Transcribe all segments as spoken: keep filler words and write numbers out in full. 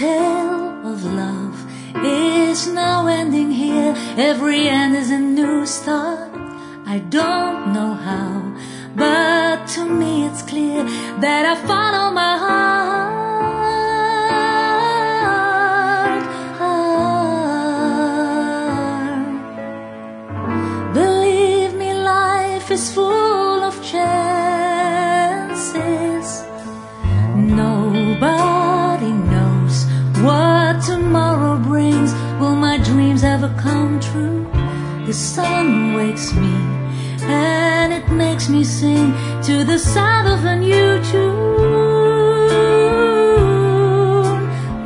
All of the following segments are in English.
tale of love is now ending here. Every end is a new start. I don't know how, but to me it's clear that I follow my heart, heart. Believe me, life is full of chances. Nobody knows what tomorrow brings. Will my dreams ever come true? The sun wakes me and it makes me sing to the sound of a new tune.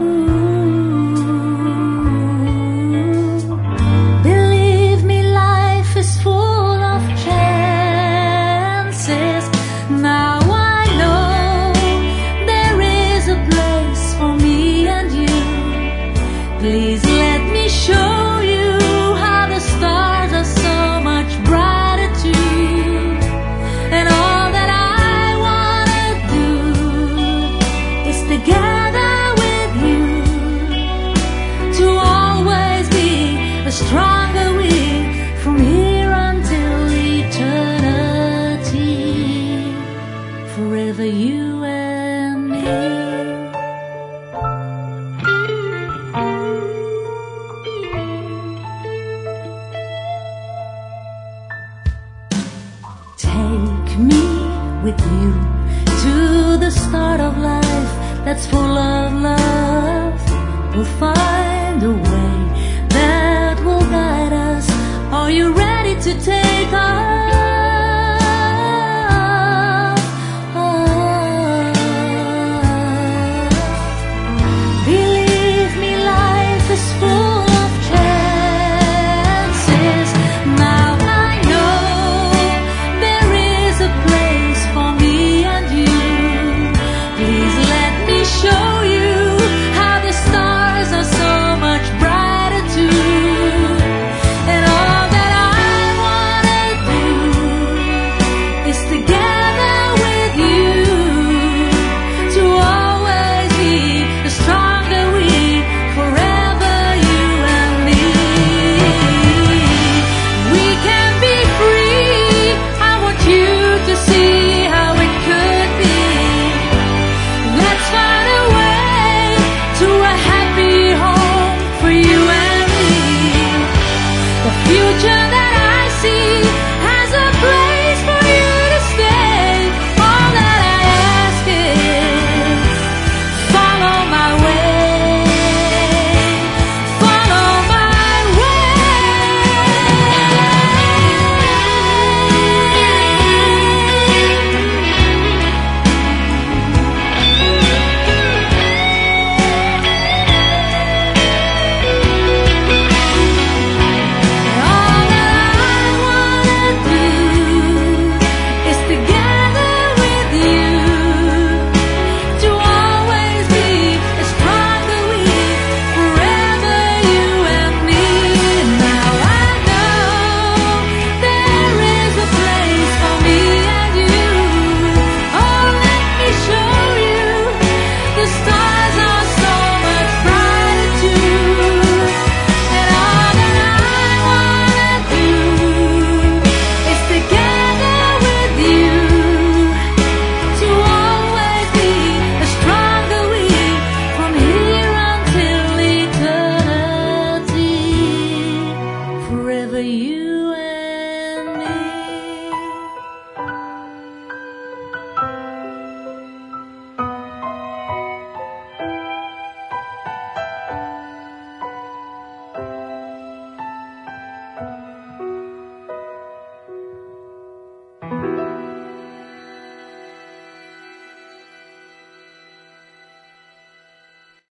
Ooh. Believe me, life is full of chances. Now I know there is a place for me and you. Please let me show you how the stars are so much brighter too. And all that I wanna do is together with you, to always be a stronger we from here until eternity. Forever you